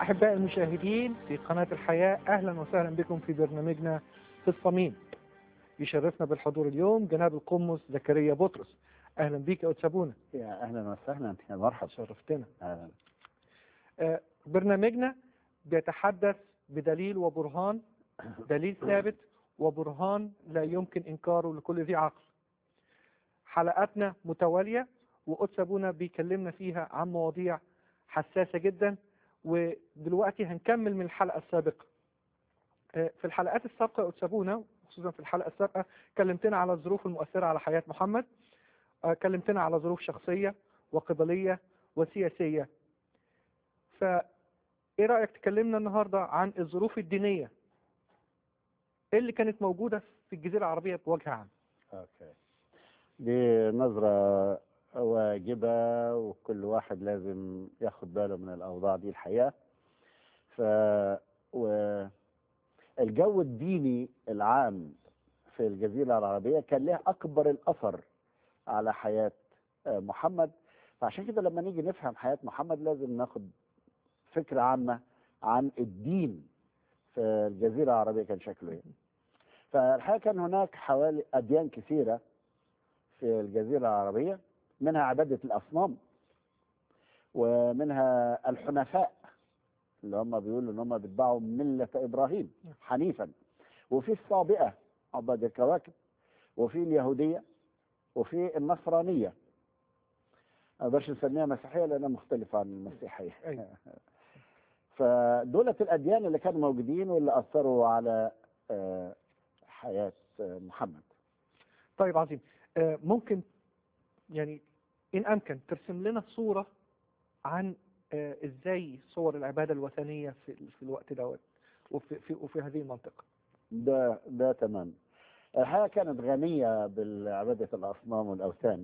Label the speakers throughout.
Speaker 1: أحباء المشاهدين في قناة الحياة، أهلا وسهلا بكم في برنامجنا في الصميم. يشرفنا بالحضور اليوم جناب القمص زكريا بطرس. أهلا بك يا أتسابونا.
Speaker 2: يا أهلا وسهلا، يا مرحبا.
Speaker 1: شرفتنا.
Speaker 2: أهلا.
Speaker 1: برنامجنا بيتحدث بدليل وبرهان، دليل ثابت وبرهان لا يمكن إنكاره لكل ذي عقل. حلقاتنا متوالية وأتسابونا بيكلمنا فيها عن مواضيع حساسة جدا، ودلوقتي هنكمل من الحلقة السابقة. في الحلقات السابقة أتسابونا، خصوصا في الحلقة السابقة، كلمتنا على الظروف المؤثرة على حياة محمد، كلمتنا على ظروف شخصية وقبلية وسياسية. فإيه رأيك تكلمنا النهاردة عن الظروف الدينية اللي كانت موجودة في الجزيرة العربية بوجه عام؟
Speaker 2: أوكي. دي نظرة واجبة، وكل واحد لازم ياخد باله من الأوضاع دي الحقيقة. والجو الديني العام في الجزيرة العربية كان له أكبر الأثر على حياة محمد. فعشان كده لما نيجي نفهم حياة محمد لازم ناخد فكرة عامة عن الدين في الجزيرة العربية كان شكله ايه. فالحقيقة كان هناك حوالي أديان كثيرة في الجزيرة العربية، منها عبادة الأصنام، ومنها الحنفاء اللي هم بيقولوا ان هم بيتبعوا ملة إبراهيم حنيفا، وفي الصابئة عباد الكواكب، وفي اليهودية، وفي النصرانية. ما اقدرش نسميها مسيحية لأنها مختلفة عن المسيحية. فدولة الأديان اللي كانوا موجودين واللي أثروا على حياة محمد.
Speaker 1: طيب عظيم. ممكن يعني إن أمكن ترسم لنا صورة عن إزاي صور العبادة الوثنية في الوقت دوت وفي هذه المنطقة؟
Speaker 2: ده تمام. الحياة كانت غنية بعبادة الأصنام والأوثان.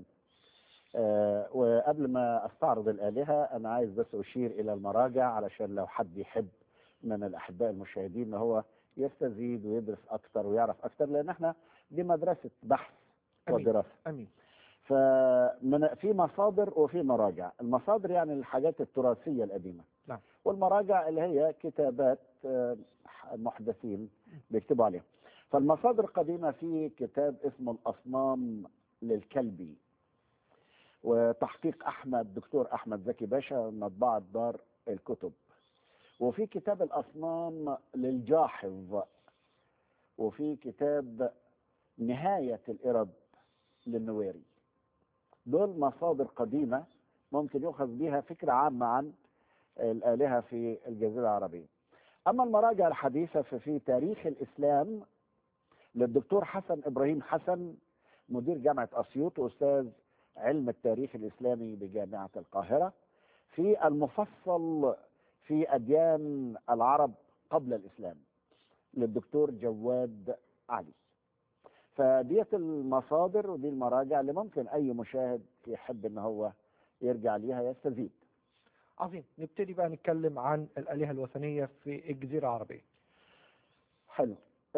Speaker 2: وقبل ما أستعرض الآلهة أنا عايز بس أشير إلى المراجع علشان لو حد يحب من الأحباء المشاهدين إن هو يستزيد ويدرس أكتر ويعرف أكتر، لأن إحنا دي مدرسة بحث ودراسة.
Speaker 1: أمين.
Speaker 2: في مصادر وفي مراجع. المصادر يعني الحاجات التراثية القديمة.
Speaker 1: نعم.
Speaker 2: والمراجع اللي هي كتابات محدثين بيكتبوا عليها. فالمصادر القديمة في كتاب اسمه الأصنام للكلبي، وتحقيق دكتور أحمد زكي باشا، مطبعة دار الكتب. وفي كتاب الأصنام للجاحظ، وفي كتاب نهاية الإرب للنويري. دول مصادر قديمة ممكن يؤخذ بها فكرة عامة عن الآلهة في الجزيرة العربية. أما المراجع الحديثة ففي تاريخ الإسلام للدكتور حسن إبراهيم حسن، مدير جامعة أسيوط وأستاذ علم التاريخ الإسلامي بجامعة القاهرة، في المفصل في أديان العرب قبل الإسلام للدكتور جواد علي. فديت المصادر ودي المراجع اللي ممكن أي مشاهد يحب إن هو يرجع ليها يستزيد.
Speaker 1: عظيم. نبتدي بقى نتكلم عن الآلهة الوثنية في الجزيرة العربية.
Speaker 2: حلو.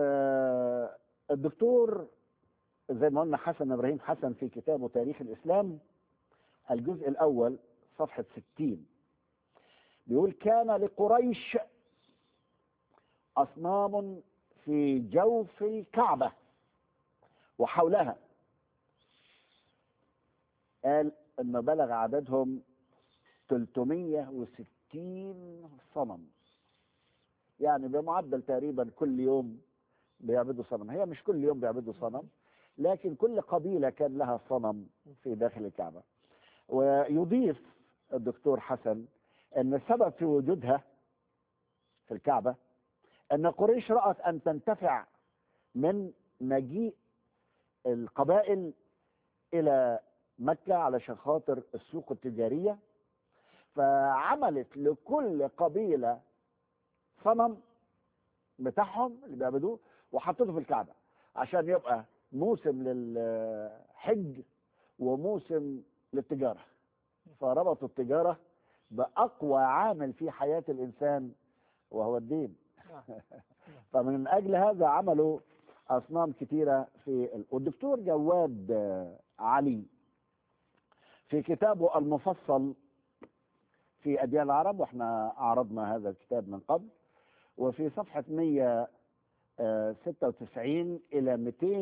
Speaker 2: الدكتور زي ما قلنا حسن إبراهيم حسن في كتابه تاريخ الإسلام الجزء الأول صفحة 60 بيقول: كان لقريش أصنام في جوف الكعبة وحولها. قال إن بلغ عددهم 360 صنم، يعني بمعدل تقريبا كل يوم بيعبدوا صنم. هي مش كل يوم بيعبدوا صنم، لكن كل قبيلة كان لها صنم في داخل الكعبة. ويضيف الدكتور حسن أن السبب في وجودها في الكعبة أن قريش رأت أن تنتفع من مجيء القبائل إلى مكة علشان خاطر السوق التجارية، فعملت لكل قبيلة صنم بتاعهم اللي بيعبدوه وحطته في الكعبة عشان يبقى موسم للحج وموسم للتجارة. فربطوا التجارة بأقوى عامل في حياة الإنسان وهو الدين. فمن أجل هذا عملوا أصنام كثيرة والدكتور جواد علي في كتابه المفصل في أديان العرب، واحنا عرضنا هذا الكتاب من قبل. وفي صفحة 196 إلى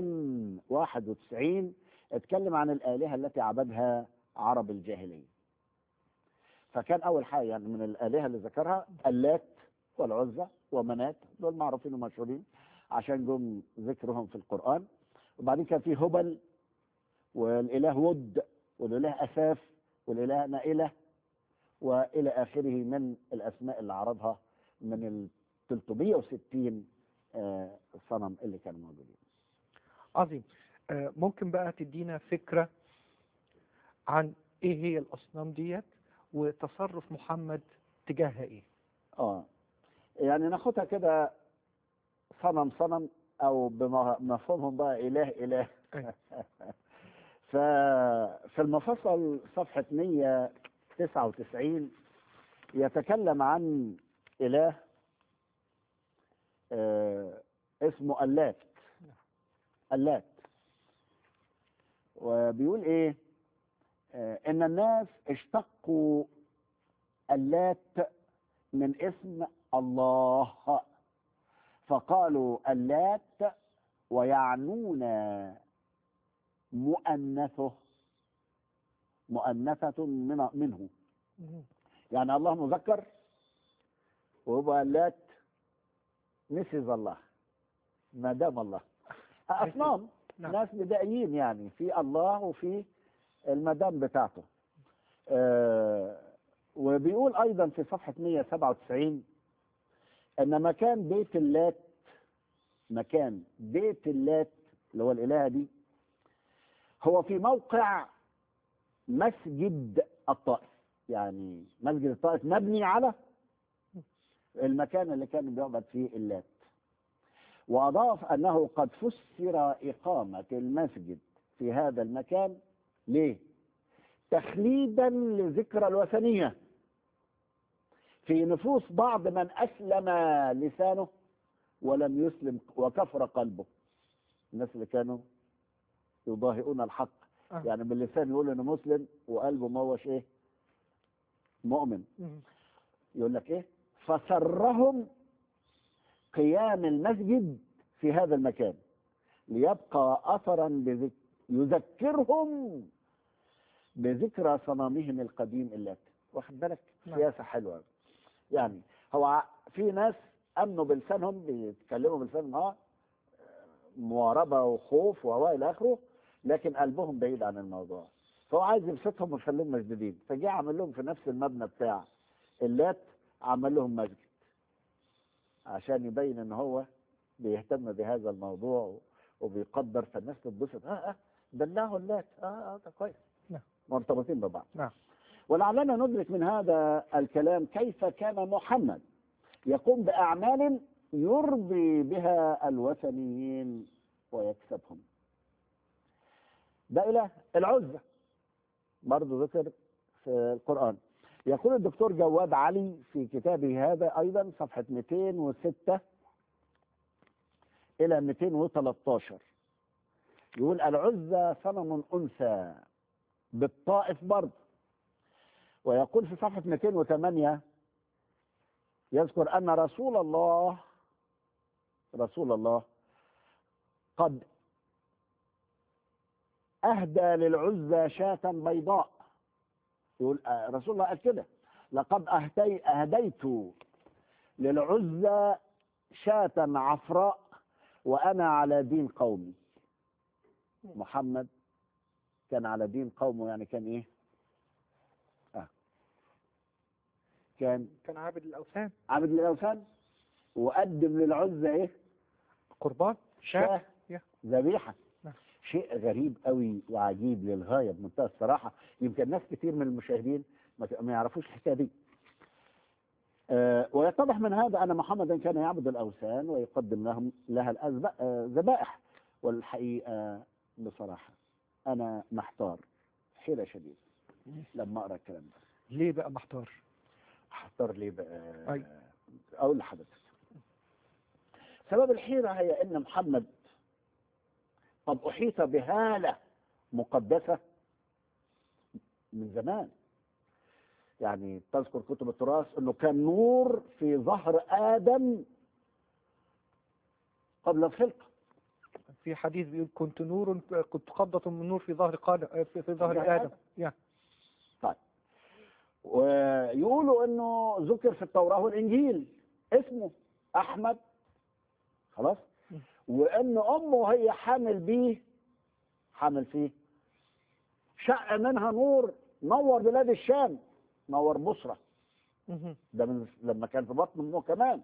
Speaker 2: 291 اتكلم عن الآلهة التي عبدها عرب الجاهلية. فكان أول حاجة يعني من الآلهة اللي ذكرها اللات والعزى ومنات، دول معروفين ومشهورين عشان جم ذكرهم في القرآن. وبعدين كان في هبل والإله ود والإله أساف والإله نائلة وإلى آخره من الأسماء اللي عرضها من ال 360 صنم اللي كانوا موجودين.
Speaker 1: عظيم. ممكن بقى تدينا فكرة عن ايه هي الأصنام ديت وتصرف محمد تجاهها ايه؟
Speaker 2: يعني ناخدها كده صنم صنم، او بمفهومهم بقى اله اله. ففي المفصل صفحة 199 يتكلم عن اله اسمه اللات. اللات، وبيقول ايه؟ ان الناس اشتقوا اللات من اسم الله، فقالوا اللات ويعنون مؤنثة منه، يعني الله مذكر وهو اللات مسز الله، ما دام الله. أصنام ناس بدائيين يعني في الله وفي المدام بتاعته. وبيقول أيضا في صفحة 197 أن مكان بيت اللات اللي هو الإلهة دي هو في موقع مسجد الطائف. يعني مسجد الطائف مبني على المكان اللي كان بيعبد فيه اللات. وأضاف أنه قد فسر إقامة المسجد في هذا المكان ليه؟ تخليدا لذكرى الوثنية في نفوس بعض من أسلم لسانه ولم يسلم وكفر قلبه. الناس اللي كانوا يضاهئون الحق، يعني باللسان يقول انه مسلم وقلبه ما هوش ايه؟ مؤمن. يقول لك ايه؟ فسرهم قيام المسجد في هذا المكان ليبقى اثرا يذكرهم بذكرى صنامهم القديم اللات. واخد بالك؟ سياسه حلوه. يعني هو في ناس امنوا بلسانهم، بيتكلموا بلسانهم مواربه وخوف والى اخره، لكن قلبهم بعيد عن الموضوع. فهو عايز يبسطهم ويخليهم مجددين، فجاء عمل لهم في نفس المبنى بتاع اللات عمل لهم مسجد عشان يبين ان هو بيهتم بهذا الموضوع وبيقدر، فالناس تتبسط. دلعوا اللات. ده كويس. مرتبطين ببعض. ولعلنا ندرك من هذا الكلام كيف كان محمد يقوم بأعمال يرضي بها الوثنيين ويكسبهم. ده إله العزة برضه ذكر في القرآن. يقول الدكتور جواد علي في كتابه هذا أيضا صفحة 206 إلى 213 يقول العزة صنم أنثى بالطائف برضه. ويقول في صفحة 208 يذكر أن رسول الله قد أهدى للعزى شاة بيضاء. يقول رسول الله قال كده: لقد أهديت للعزى شاة عفراء وأنا على دين قومي. محمد كان على دين قومه، يعني كان إيه؟ كان
Speaker 1: عابد الأوثان.
Speaker 2: عابد للأوثان، وقدم للعزى إيه؟
Speaker 1: قربان،
Speaker 2: شاة، ذبيحة. شيء غريب قوي وعجيب للغاية بمنتهى الصراحة. يمكن ناس كتير من المشاهدين ما يعرفوش الحكاية دي. ويتضح من هذا أن محمدا كان يعبد الأوثان ويقدم لها الذبائح. والحقيقة بصراحة أنا محتار حيرة شديدة لما أقرأ الكلام ده.
Speaker 1: ليه بقى محتار؟
Speaker 2: محتار ليه بقى؟ أقول لحضرتك سبب الحيرة هي أن محمد قد أحيط بهالة مقدسة من زمان. يعني تذكر كتب التراث انه كان نور في ظهر ادم قبل الخلقه.
Speaker 1: في حديث بيقول كنت قبضة من نور في ظهر قادم في ظهر آدم.
Speaker 2: طيب، ويقولوا انه ذكر في التوراة والانجيل اسمه احمد، خلاص، وان امه هي حامل فيه، شق منها نور نور بلاد الشام، نور بصرة. ده من لما كان في بطن امه كمان.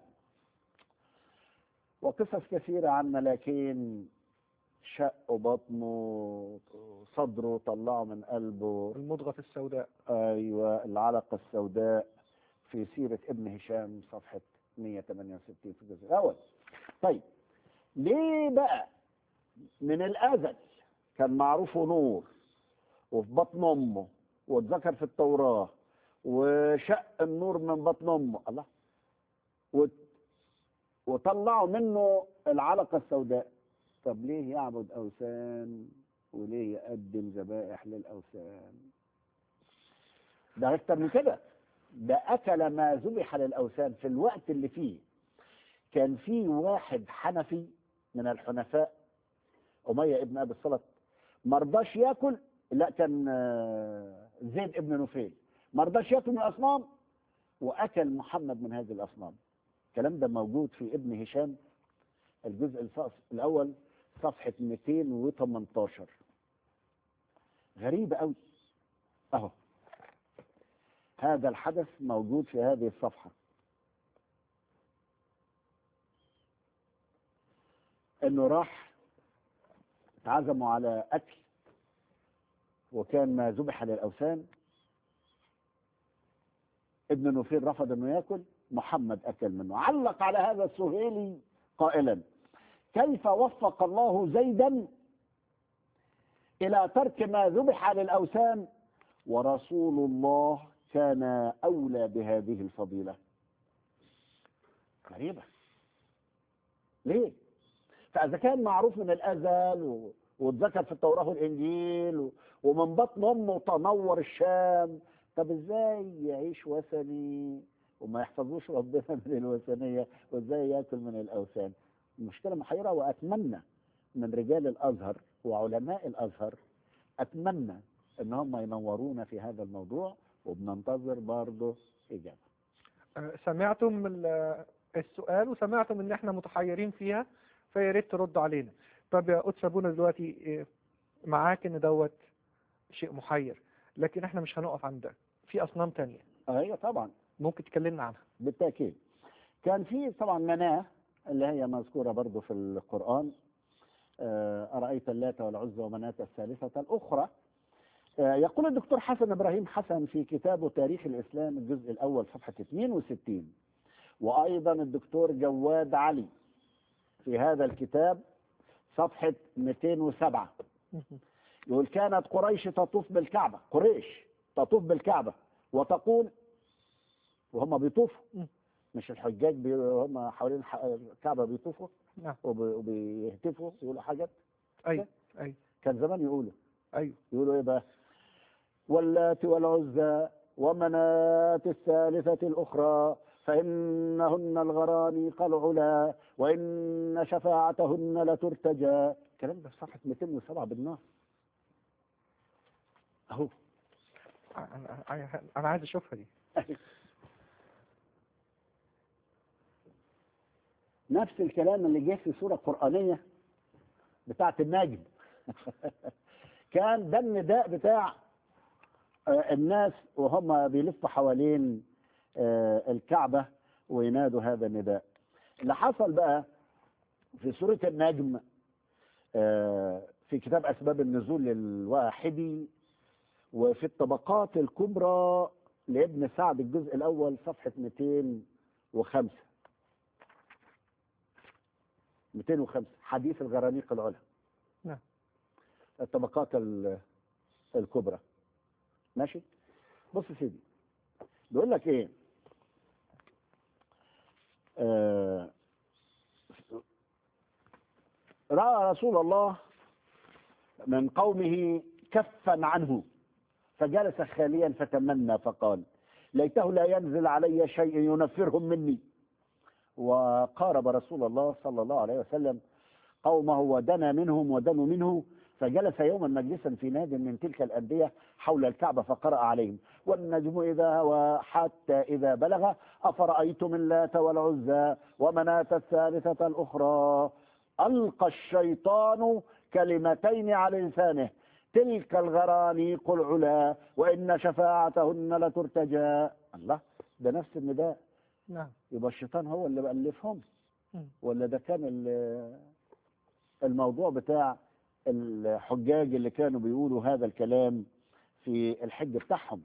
Speaker 2: وقصص كثيرة عن ملاكين شقوا بطنه، صدره طلعوا من قلبه
Speaker 1: المضغة السوداء.
Speaker 2: ايوه، العلقة السوداء، في سيرة ابن هشام صفحة 168 في الجزء الأول. طيب، ليه بقى من الأزل كان معروفه نور وفي بطن أمه واتذكر في التوراة وشق النور من بطن أمه الله وطلعوا منه العلقة السوداء؟ طب ليه يعبد أوثان وليه يقدم ذبائح للأوثان؟ ده أكتر من كده، ده أكل ما ذبح للأوثان في الوقت اللي فيه كان في واحد حنفي من الحنفاء، أمية ابن أبي الصلت، مرضاش ياكل. لا، كان زيد ابن نفيل مرضاش ياكل من الأصنام وأكل محمد من هذه الأصنام. الكلام ده موجود في ابن هشام الجزء الأول صفحة 218. غريبة قوي أهو، هذا الحدث موجود في هذه الصفحة، انه راح اتعزموا على اكل وكان ما ذبح للاوثان، ابن نفير رفض انه ياكل، محمد اكل منه. علق على هذا السهيلي قائلا: كيف وفق الله زيدا الى ترك ما ذبح للاوثان ورسول الله كان اولى بهذه الفضيله؟ غريبه. ليه؟ فاذا كان معروف من الازل واتذكر في التوراه والانجيل ومن بطن امه تنور الشام، طب ازاي يعيش وثني وما يحفظوش ربنا من الوثنيه، وازاي ياكل من الاوثان؟ المشكله محيره. واتمنى من رجال الازهر وعلماء الازهر، اتمنى ان هم ينورونا في هذا الموضوع، وبننتظر برضه اجابه.
Speaker 1: سمعتم السؤال وسمعتم ان احنا متحيرين فيها، فيا ريت ترد علينا. طب يا قدس ابونا دلوقتي معاك ان دوت شيء محير، لكن احنا مش هنقف عند ده، في اصنام تانية.
Speaker 2: ايوه طبعا،
Speaker 1: ممكن تكلمنا عنها؟
Speaker 2: بالتاكيد. كان في طبعا مناه اللي هي مذكوره برضه في القران، ارايت اللات والعزى ومناه الثالثه الاخرى. يقول الدكتور حسن ابراهيم حسن في كتابه تاريخ الاسلام الجزء الاول صفحه 62، وايضا الدكتور جواد علي في هذا الكتاب صفحه 207، يقول: كانت قريش تطوف بالكعبه، قريش تطوف بالكعبه وتقول، وهم بيطوفوا، مش الحجاج هم حوالين الكعبه بيطوفوا وبيهتفوا يقولوا حاجات.
Speaker 1: ايوه
Speaker 2: كان زمان يقولوا
Speaker 1: يقولوا
Speaker 2: ايه بقى؟ واللات والعزى ومناة الثالثة الأخرى فإنهن الغرانيق العلا وإن شفاعتهن لترتجى. الكلام ده في صفحة 207 بالنص أهو.
Speaker 1: أنا عايز أشوفها دي.
Speaker 2: نفس الكلام اللي جه في سورة قرآنية بتاعة النجم. كان ده النداء بتاع الناس وهم بيلفوا حوالين الكعبة وينادوا هذا النداء. اللي حصل بقى في سورة النجم في كتاب أسباب النزول للواحدي وفي الطبقات الكبرى لابن سعد الجزء الأول صفحة 205 حديث الغرانيق العلا.
Speaker 1: نعم.
Speaker 2: الطبقات الكبرى. ماشي. بص يا سيدي، بيقول لك ايه؟ رأى رسول الله من قومه كفا عنه فجلس خاليا فتمنى فقال: ليته لا ينزل علي شيء ينفرهم مني. وقارب رسول الله صلى الله عليه وسلم قومه ودنا منهم ودنوا منه، فجلس يوما مجلسا في ناد من تلك الأندية حول الكعبة فقرأ عليهم: والنجم إذا هوى حتى إذا بلغ أفرأيتم اللات والعزى ومناة الثالثة الأخرى. ألقى الشيطان كلمتين على لسانه: تلك الغرانيق العلا وإن شفاعتهن لترتجى. الله، ده نفس النداء.
Speaker 1: نعم.
Speaker 2: يبقى الشيطان هو اللي بألفهم،
Speaker 1: مم.
Speaker 2: ولا ده كان الموضوع بتاع الحجاج اللي كانوا بيقولوا هذا الكلام في الحج بتاعهم؟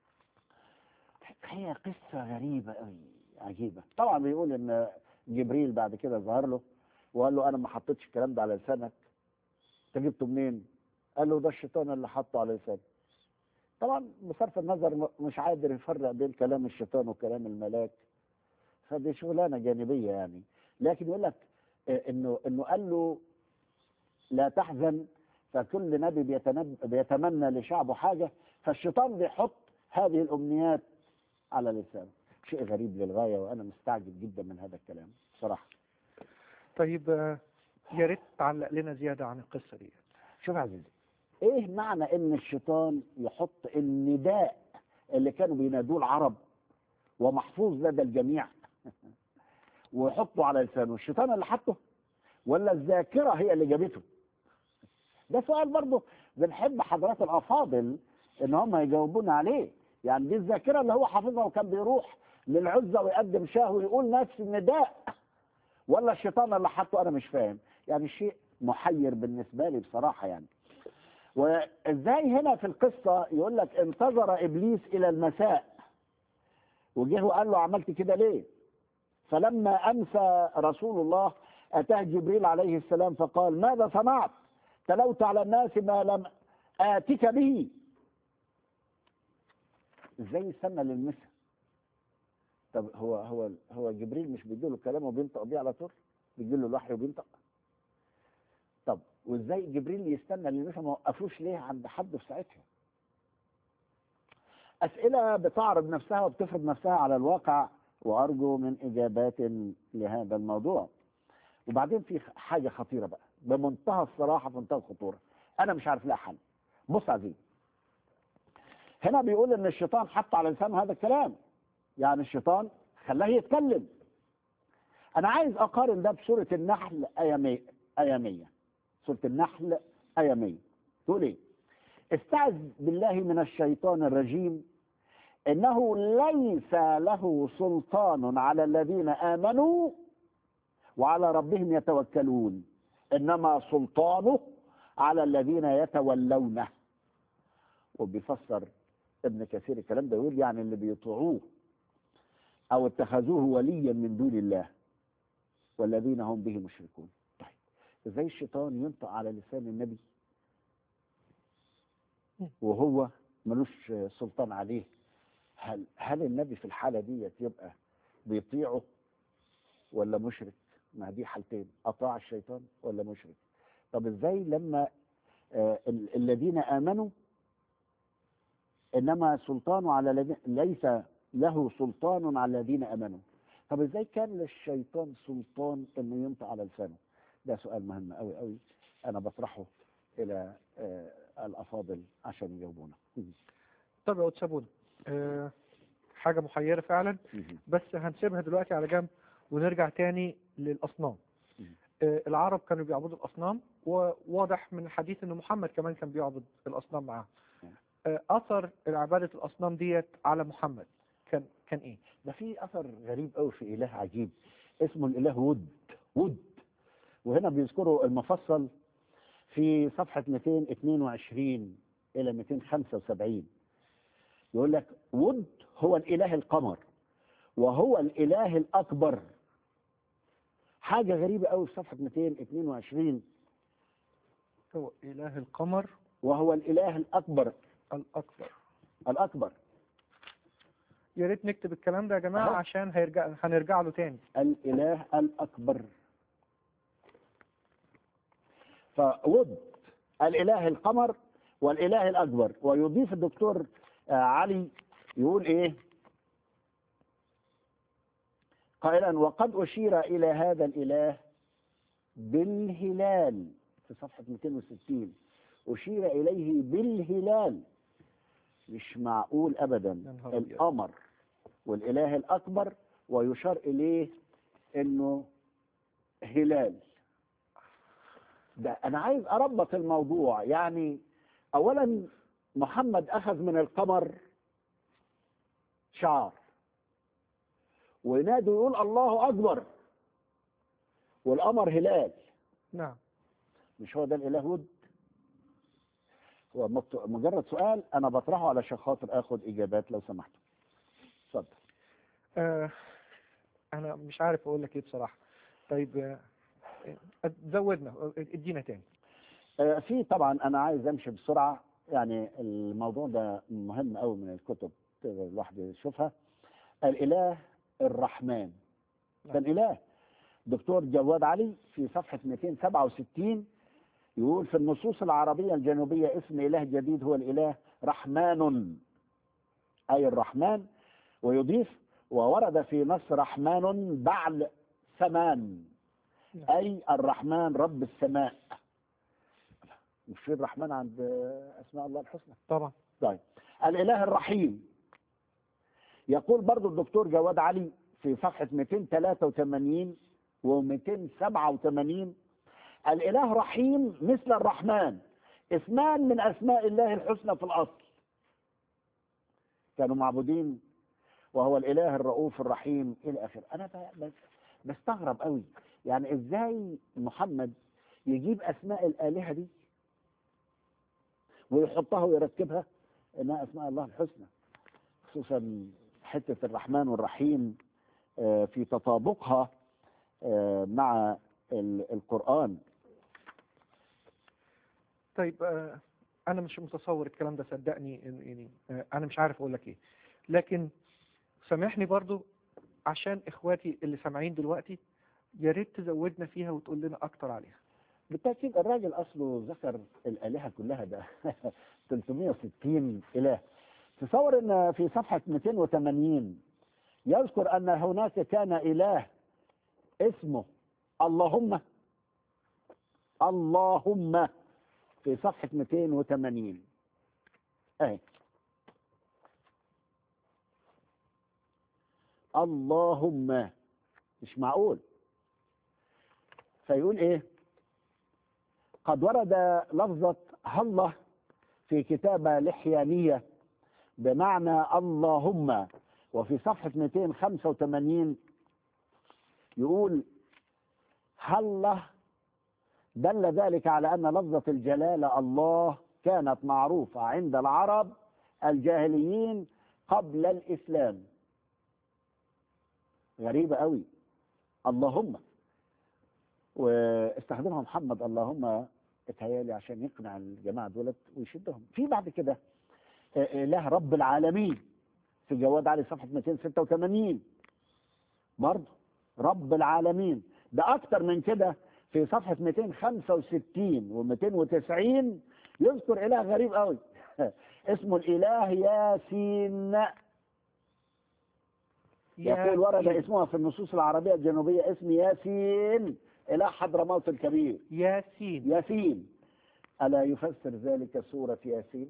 Speaker 2: هي قصة غريبة قوي، عجيبة. طبعا بيقول ان جبريل بعد كده ظهر له وقال له: انا ما حطيتش الكلام ده على لسانك، انت جبته منين؟ قال له: ده الشيطان اللي حطه على لساني. طبعا بصرف النظر مش قادر يفرق بين كلام الشيطان وكلام الملاك، فدي شغلانة جانبية يعني. لكن يقول لك انه قال له: لا تحزن، فكل نبي بيتمنى لشعبه حاجة، فالشيطان بيحط هذه الأمنيات على لسانه. شيء غريب للغاية، وأنا مستعجب جدا من هذا الكلام بصراحة.
Speaker 1: طيب يا ريت تعلق لنا زيادة عن القصة دي.
Speaker 2: شوف يا عزيزي، إيه معنى إن الشيطان يحط النداء اللي كانوا بينادوه العرب ومحفوظ لدى الجميع ويحطه على لسانه؟ الشيطان اللي حطه ولا الذاكرة هي اللي جابته؟ ده سؤال برضه بنحب حضرات الأفاضل إن هم يجاوبونا عليه. يعني دي الذاكرة اللي هو حافظها وكان بيروح للعزة ويقدم شاه ويقول نفس النداء، ولا الشيطان اللي حطه؟ أنا مش فاهم يعني، شيء محير بالنسبة لي بصراحة يعني. وإزاي هنا في القصة يقول لك انتظر إبليس إلى المساء وجه وقال له: عملت كده ليه؟ فلما أمسى رسول الله أتاه جبريل عليه السلام فقال: ماذا صنعت؟ تلوت على الناس ما لم آتك به. ازاي يستنى للمسا؟ طب هو جبريل مش بيديله الكلام وبينطق بيه على طول؟ بيديله الوحي وبينطق. طب وازاي جبريل يستنى للمسا؟ ما وقفوش ليه عند حد في ساعتها؟ أسئلة بتعرض نفسها وبتفرض نفسها على الواقع، وأرجو من إجابات لهذا الموضوع. وبعدين في حاجة خطيرة بقى بمنتهى الصراحة، في منتهى الخطورة، أنا مش عارف لها حل. بص عزيزي، هنا بيقول إن الشيطان حط على لسانه هذا الكلام، يعني الشيطان خلاه يتكلم. أنا عايز أقارن ده بسورة النحل آية 100. سورة النحل آية 100 تقول إيه؟ استعذ بالله من الشيطان الرجيم إنه ليس له سلطان على الذين آمنوا وعلى ربهم يتوكلون، إنما سلطانه على الذين يتولونه. وبيفسر ابن كثير الكلام ده، يقول يعني اللي بيطيعوه أو اتخذوه وليا من دون الله والذين هم به مشركون. طيب ازاي الشيطان ينطق على لسان النبي وهو ملوش سلطان عليه؟ هل النبي في الحالة دي يبقى بيطيعه ولا مشرك؟ ما دي حالتين، أطاع الشيطان ولا مشرك. طب ازاي لما الذين آمنوا إنما سلطان على الذين ليس له سلطان على الذين آمنوا؟ طب ازاي كان للشيطان سلطان انه ينطق على لسانه؟ ده سؤال مهم قوي قوي، انا بطرحه الى الافاضل عشان يجاوبونا.
Speaker 1: طب يا أستاذ حاجة محيرة فعلا، بس هنسيبها دلوقتي على جنب ونرجع تاني للأصنام. العرب كانوا بيعبدوا الأصنام، وواضح من الحديث أن محمد كمان كان بيعبد الأصنام معاه. أثر عبادة الأصنام ديت على محمد كان إيه؟
Speaker 2: ده في أثر غريب قوي في إله عجيب اسمه الإله ود. وهنا بيذكروا المفصل في صفحة 222 إلى 275. يقول لك: ود هو الإله القمر وهو الإله الأكبر. حاجة غريبة قوي في صفحة 222.
Speaker 1: هو إله القمر
Speaker 2: وهو الإله الأكبر. الأكبر.
Speaker 1: يا ريت نكتب الكلام ده يا جماعة عشان هنرجع له تاني.
Speaker 2: الإله الأكبر. فود الإله القمر والإله الأكبر. ويضيف الدكتور علي يقول إيه؟ قائلا وقد أشير إلى هذا الإله بالهلال في صفحة 260. أشير إليه بالهلال. مش معقول أبدا
Speaker 1: يا نهار أبيض.
Speaker 2: القمر والإله الأكبر ويشار إليه إنه هلال. ده أنا عايز أربط الموضوع. يعني أولا محمد أخذ من القمر شعار وينادي ويقول الله أكبر، والقمر هلال.
Speaker 1: نعم.
Speaker 2: مش هو ده الإله ود؟ هو مجرد سؤال أنا بطرحه علشان خاطر آخد إجابات لو سمحتوا. اتفضل.
Speaker 1: أنا مش عارف أقول لك إيه بصراحة. طيب زودنا، ادينا تاني.
Speaker 2: في طبعا أنا عايز أمشي بسرعة، يعني الموضوع ده مهم قوي من الكتب تقدر الواحد يشوفها. الإله الرحمن كان إله. دكتور جواد علي في صفحة 267 يقول في النصوص العربية الجنوبية اسم إله جديد هو الإله رحمن، أي الرحمن. ويضيف وورد في نص رحمن بعل ثمان، أي الرحمن رب السماء. مش في الرحمن عند أسماء الله الحسنى؟
Speaker 1: طبعا.
Speaker 2: طيب الإله الرحيم يقول برضو الدكتور جواد علي في صفحة 283 و287 الإله رحيم مثل الرحمن، اسمان من أسماء الله الحسنى في الأصل، كانوا معبودين، وهو الإله الرؤوف الرحيم إلى آخره. أنا بستغرب قوي، يعني إزاي محمد يجيب أسماء الآلهة دي ويحطها ويركبها إنها أسماء الله الحسنى، خصوصا حتة الرحمن والرحيم في تطابقها مع القرآن.
Speaker 1: طيب أنا مش متصور الكلام ده صدقني، يعني أنا مش عارف أقول لك إيه، لكن سامحني برضو عشان إخواتي اللي سامعين دلوقتي، يا ريت تزودنا فيها وتقول لنا أكتر عليها.
Speaker 2: بالتأكيد الراجل أصله ذكر الآلهة كلها، ده 360 إله. تصور أن في صفحة 280 يذكر أن هناك كان إله اسمه اللهم. اللهم في صفحة 280 أهي اللهم. مش معقول. فيقول إيه؟ قد ورد لفظة الله في كتابة لحيانية بمعنى اللهم، وفي صفحة 285 يقول هله دل ذلك على أن لفظة الجلالة الله كانت معروفة عند العرب الجاهليين قبل الإسلام. غريبة قوي. اللهم، واستخدمها محمد اللهم اتهيالي عشان يقنع الجماعة دولت ويشدهم. في بعد كده إله رب العالمين في جواد علي صفحة 286 برضه رب العالمين. ده أكتر من كده في صفحة 265 و290 يذكر إله غريب قوي اسمه الإله ياسين. يقول ورد اسمها في النصوص العربية الجنوبية اسم ياسين إله حضرموت الكبير.
Speaker 1: ياسين.
Speaker 2: ياسين. ألا يفسر ذلك سورة ياسين؟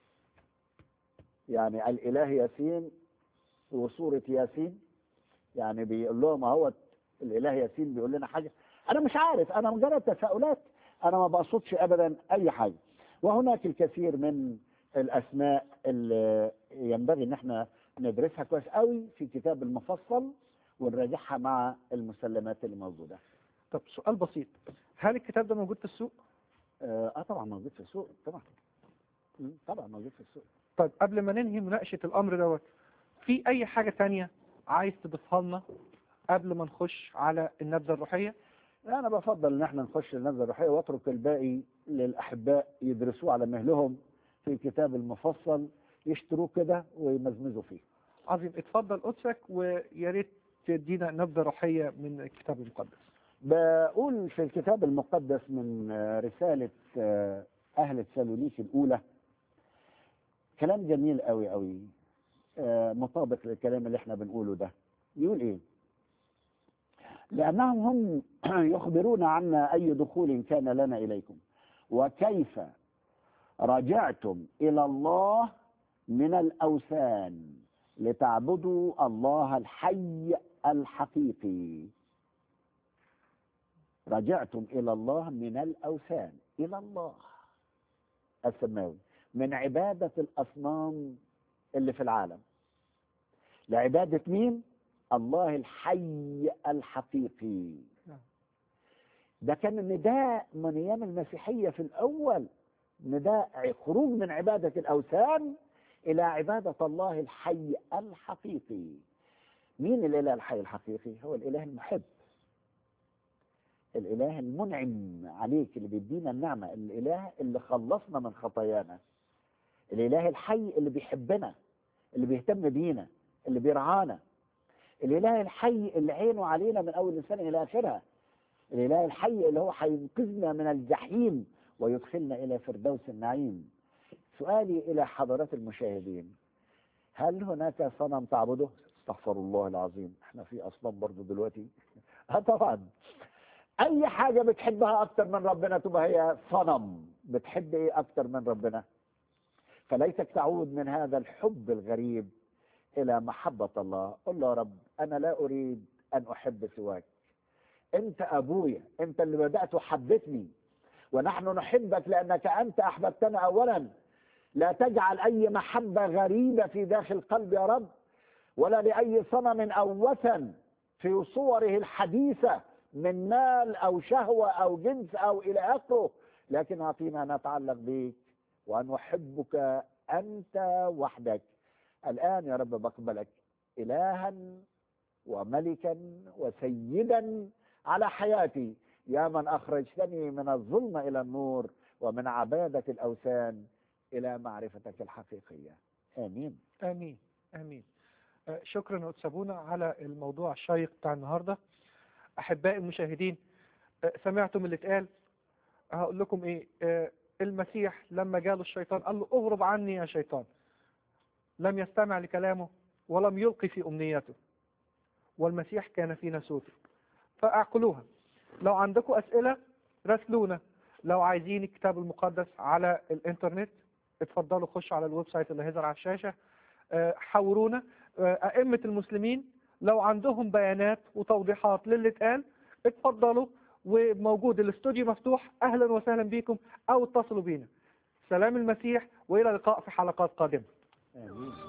Speaker 2: يعني الإله ياسين وسورة ياسين، يعني بيقول لهم اهوت الإله ياسين بيقول لنا حاجة. أنا مش عارف، أنا مجرد تساؤلات، أنا ما بقصدش أبدا أي حاجة. وهناك الكثير من الأسماء اللي ينبغي إن احنا ندرسها كويس قوي في كتاب المفصل ونراجعها مع المسلمات اللي موجودة.
Speaker 1: طب سؤال بسيط، هل الكتاب ده موجود في السوق؟
Speaker 2: طبعا موجود في السوق، طبعا موجود في السوق.
Speaker 1: طيب قبل ما ننهي مناقشة الأمر دوت، في أي حاجة تانية عايز تضيفها لنا قبل ما نخش على النبذة الروحية؟
Speaker 2: أنا بفضل إن احنا نخش النبذة الروحية واترك الباقي للأحباء يدرسوه على مهلهم في كتاب المفصل، يشتروه كده ويمزمزوا فيه.
Speaker 1: عظيم، اتفضل قدسك، ويا ريت تدينا نبذة روحية من الكتاب المقدس.
Speaker 2: بقول في الكتاب المقدس من رسالة أهل تسالونيك الأولى كلام جميل قوي قوي، مطابق للكلام اللي احنا بنقوله ده. يقول ايه؟ لأنهم هم يخبرون عنا أي دخول كان لنا إليكم وكيف رجعتم إلى الله من الأوثان لتعبدوا الله الحي الحقيقي. رجعتم إلى الله من الأوثان، إلى الله السماوي، من عبادة الأصنام اللي في العالم لعبادة مين؟ الله الحي الحقيقي. ده كان النداء من أيام المسيحية في الأول، نداء خروج من عبادة الأوثان إلى عبادة الله الحي الحقيقي. مين الإله الحي الحقيقي؟ هو الإله المحب، الإله المنعم عليك، اللي بيدينا النعمة، الإله اللي خلصنا من خطايانا، الإله الحي اللي بيحبنا، اللي بيهتم بينا، اللي بيرعانا، الإله الحي اللي عينه علينا من أول السنة إلى آخرها، الإله الحي اللي هو هينقذنا من الجحيم ويدخلنا إلى فردوس النعيم. سؤالي إلى حضرات المشاهدين، هل هناك صنم تعبده؟ استغفر الله العظيم، احنا في أصنام برضو دلوقتي. طبعا أي حاجة بتحبها أكتر من ربنا تبقى هي صنم. بتحب إيه أكتر من ربنا؟ فليتك تعود من هذا الحب الغريب إلى محبة الله. قل له يا رب أنا لا أريد أن أحب سواك، أنت أبويا، أنت اللي بدأت وحبتني، ونحن نحبك لأنك أنت أحببتنا أولا. لا تجعل أي محبة غريبة في داخل قلبي يا رب، ولا لأي صنم أو وثن في صوره الحديثة من مال أو شهوة أو جنس أو إلى آخره، لكن أعطينا أن نتعلق بك وأن نحبك أنت وحدك. الآن يا رب بقبلك إلها وملكا وسيدا على حياتي، يا من أخرجتني من الظلمة إلى النور ومن عبادة الأوثان إلى معرفتك الحقيقية. آمين
Speaker 1: آمين آمين. شكرا يا أستاذ أبونا على الموضوع الشيق بتاع النهاردة. أحبائي المشاهدين، سمعتم اللي اتقال. هقول لكم إيه. المسيح لما جاله الشيطان قال له اغرب عني يا شيطان، لم يستمع لكلامه ولم يلقي في أمنيته، والمسيح كان في ناسوته. فاعقلوها. لو عندكم أسئلة راسلونا. لو عايزين الكتاب المقدس على الإنترنت اتفضلوا خشوا على الويب سايت اللي هيظهر على الشاشة. حورونا. أئمة المسلمين لو عندهم بيانات وتوضيحات للي اتقال اتفضلوا، وموجود الاستوديو مفتوح، أهلا وسهلا بكم، أو اتصلوا بينا. سلام المسيح، وإلى اللقاء في حلقات قادمة.
Speaker 2: آمين.